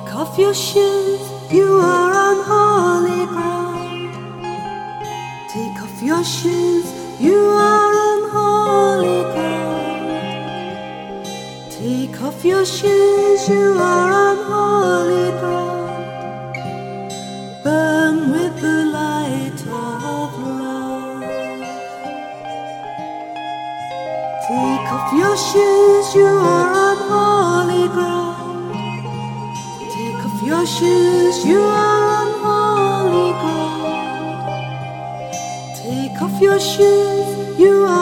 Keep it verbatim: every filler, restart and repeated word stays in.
off your shoes, you are on holy ground. Take off your shoes, you are on holy ground. Take off your shoes, you are on holy ground. Burn with the light of love. Take off your shoes, you are on holy ground. Take off your shoes, you are on holy ground. Take off your shoes, you are